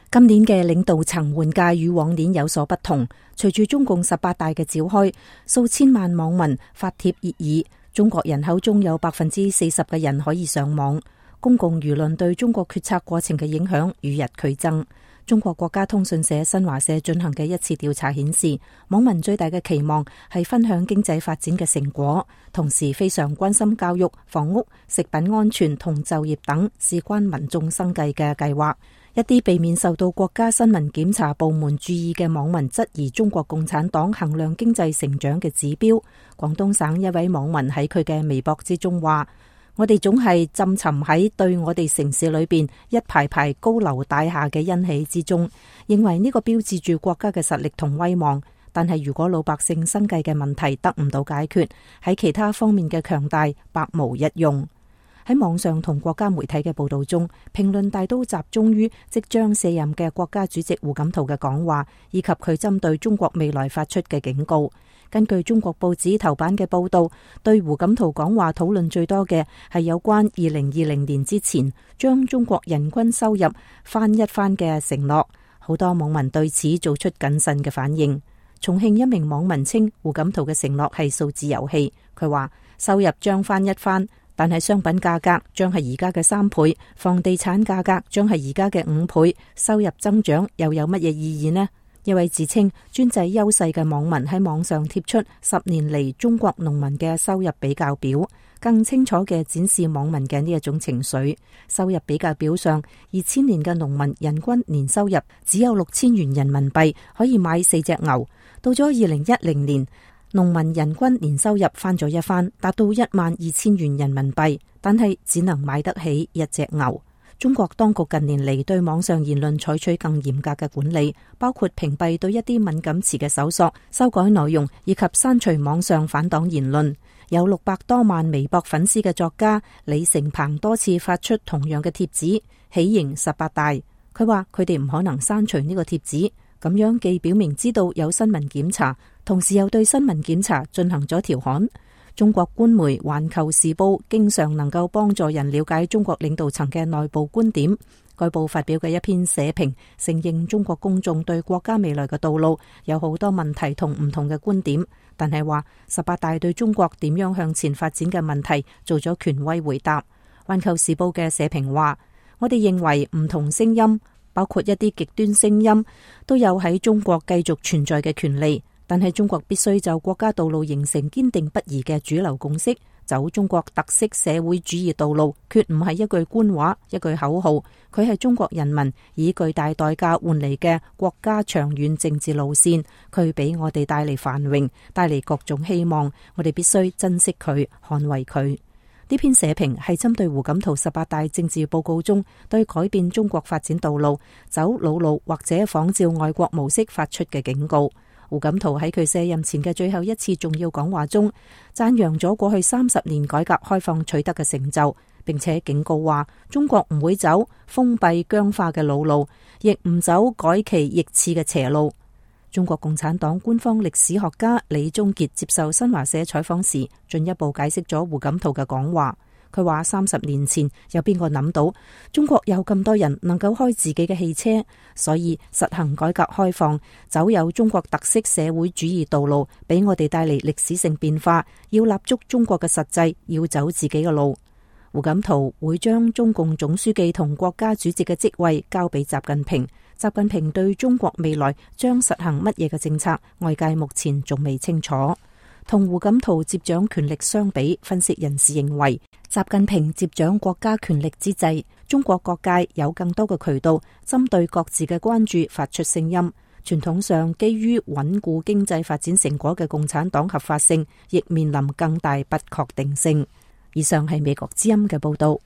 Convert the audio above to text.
今年嘅領導層換屆與往年有所不同，隨住中共18大嘅召開，數千萬網民發帖熱議，中國人口中有40%嘅人可以上網，公共輿論對中國決策過程嘅影響與日俱增。中國國家通訊社新華社進行嘅一次調查顯示，網民最大嘅期望係分享經濟發展嘅成果，同時非常關心教育、房屋、食品安全同就業等事關民眾生計嘅計劃。一啲避免受到國家新聞檢查部門注意嘅網民質疑中國共產黨衡量經濟成長嘅指標。廣東省一位網民喺佢嘅微博之中話：我哋總係浸沉喺對我哋城市裏邊一排排高樓大廈嘅欣喜之中，認為呢個標誌住國家嘅實力同威望。但係如果老百姓生計嘅問題得唔到解決，喺其他方面嘅強大百無一用。喺網上同國家媒體嘅報道中，評論大都集中於即將卸任嘅國家主席胡錦濤嘅講話，以及佢針對中國未來發出嘅警告。根據中國報紙頭版嘅報道，對胡錦濤講話討論最多嘅係有關2020年之前將中國人均收入翻一番嘅承諾。好多網民對此做出謹慎嘅反應。重慶一名網民稱胡錦濤嘅承諾係數字遊戲，佢話收入將翻一番，但係商品價格將係而家嘅3倍，房地產價格將係而家嘅5倍，收入增長又有乜嘢意義呢？一位自稱專制優勢嘅網民喺網上貼出10年嚟中國農民嘅收入比較表，更清楚嘅展示網民嘅呢一種情緒。收入比較表上，2000年嘅農民人均年收入只有6000元人民幣，可以買4隻牛。到咗2010年，農民人均年收入翻咗一番，達到12000元人民幣，但係只能買得起1隻牛。中國當局近年嚟對網上言論採取更嚴格嘅管理，包括屏蔽對一啲敏感詞嘅搜索、修改內容以及刪除網上反黨言論。有600多萬微博粉絲嘅作家李成鵬多次發出同樣嘅帖子，喜迎18大。佢話佢哋唔可能刪除呢個帖子，咁樣既表明知道有新聞檢查，同時又對新聞檢查進行咗調侃。中國官媒《環球時報》經常能夠幫助人了解中國領導層嘅內部觀點。該報發表嘅一篇社評承認中國公眾對國家未來嘅道路有好多問題同唔同嘅觀點，但係話18大對中國點樣向前發展嘅問題做咗權威回答。《環球時報》嘅社評話：我哋認為唔同聲音，包括一啲極端聲音，都有喺中國繼續存在嘅權利。但係中國必須就國家道路形成堅定不移嘅主流共識，走中國特色社會主義道路，決唔係一句官話、一句口號，佢係中國人民以巨大代價換嚟嘅國家長遠政治路線，佢俾我哋帶嚟繁榮，帶嚟各種希望，我哋必須珍惜佢，捍衛佢。呢篇社評係針對胡錦濤18大政治報告中對改變中國發展道路、走老路或者仿照外國模式發出嘅警告。胡錦濤喺佢卸任前嘅最後一次重要講話中，讚揚咗過去30年改革開放取得嘅成就，並且警告話中國唔會走封閉僵化嘅老路，亦唔走改旗易幟嘅邪路。中國共產黨官方歷史學家李宗傑接受新華社採訪時，進一步解釋咗胡錦濤嘅講話。佢話30年前有邊個諗到中國有咁多人能夠開自己嘅汽車，所以實行改革開放，走有中國特色社會主義道路，俾我哋帶嚟歷史性變化。要立足中國嘅實際，要走自己嘅路。胡錦濤會將中共總書記同國家主席嘅職位交俾習近平。習近平對中國未來將實行乜嘢嘅政策，外界目前仲未清楚。同胡錦濤接掌權力相比，分析人士認為，習近平接掌國家權力之際，中國各界有更多嘅渠道針對各自嘅關注發出聲音。傳統上基於穩固經濟發展成果嘅共產黨合法性，亦面臨更大不確定性。以上係美國之音嘅報道。